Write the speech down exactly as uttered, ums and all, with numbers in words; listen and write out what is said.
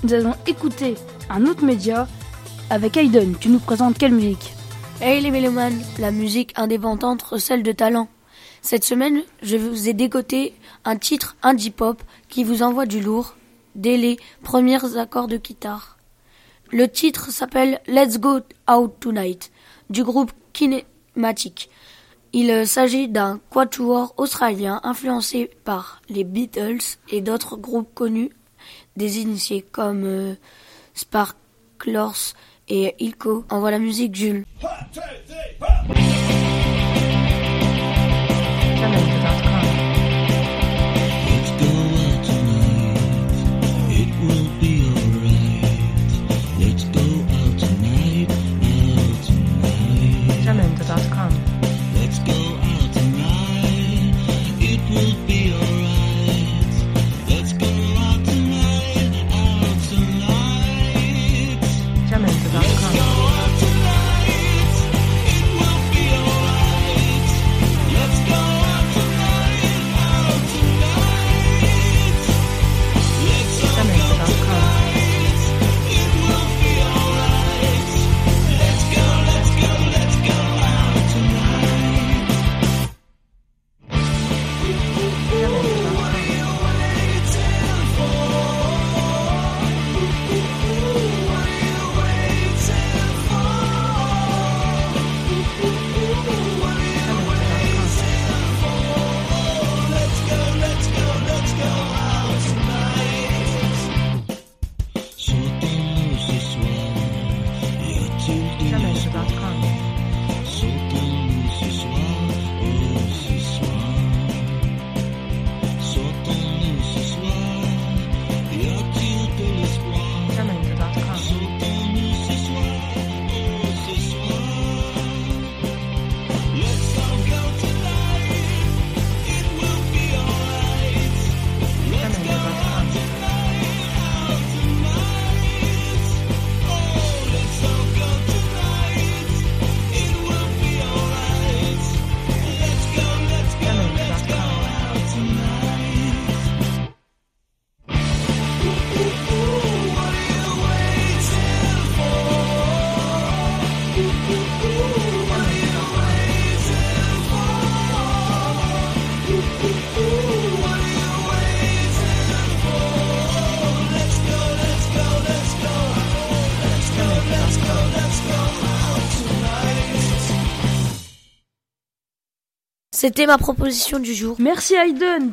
nous allons écouter un autre média avec Hayden. Tu nous présentes quelle musique ? Hey les mélomanes, la musique indépendante recèle de talent. Cette semaine, je vous ai dégoté un titre indie pop qui vous envoie du lourd dès les premiers accords de guitare. Le titre s'appelle Let's Go Out Tonight du groupe Kinematic. Il s'agit d'un quatuor australien influencé par les Beatles et d'autres groupes connus des initiés comme euh, Sparklers et Ilko. Envoie la musique, Jules. C'était ma proposition du jour. Merci Hayden.